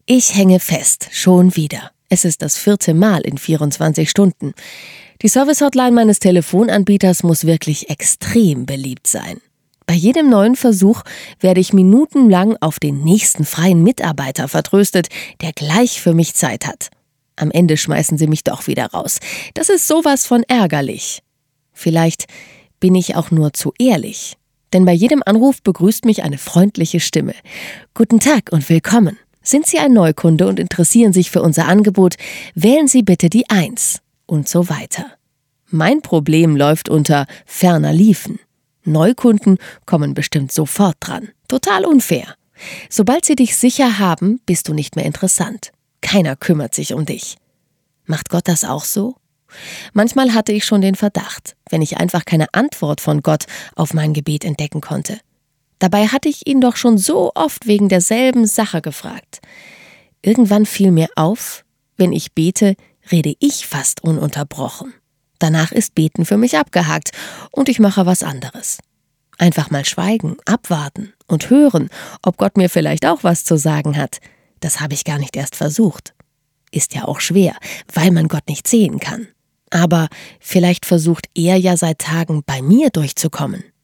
Ich hänge fest, schon wieder. Es ist das 4. Mal in 24 Stunden. Die Service-Hotline meines Telefonanbieters muss wirklich extrem beliebt sein. Bei jedem neuen Versuch werde ich minutenlang auf den nächsten freien Mitarbeiter vertröstet, der gleich für mich Zeit hat. Am Ende schmeißen sie mich doch wieder raus. Das ist sowas von ärgerlich. Vielleicht bin ich auch nur zu ehrlich. Denn bei jedem Anruf begrüßt mich eine freundliche Stimme. Guten Tag und willkommen. Sind Sie ein Neukunde und interessieren sich für unser Angebot? Wählen Sie bitte die 1 und so weiter. Mein Problem läuft unter ferner liefen. Neukunden kommen bestimmt sofort dran. Total unfair. Sobald sie dich sicher haben, bist du nicht mehr interessant. Keiner kümmert sich um dich. Macht Gott das auch so? Manchmal hatte ich schon den Verdacht, wenn ich einfach keine Antwort von Gott auf mein Gebet entdecken konnte. Dabei hatte ich ihn doch schon so oft wegen derselben Sache gefragt. Irgendwann fiel mir auf, wenn ich bete, rede ich fast ununterbrochen. Danach ist Beten für mich abgehakt und ich mache was anderes. Einfach mal schweigen, abwarten und hören, ob Gott mir vielleicht auch was zu sagen hat. Das habe ich gar nicht erst versucht. Ist ja auch schwer, weil man Gott nicht sehen kann. Aber vielleicht versucht er ja seit Tagen bei mir durchzukommen.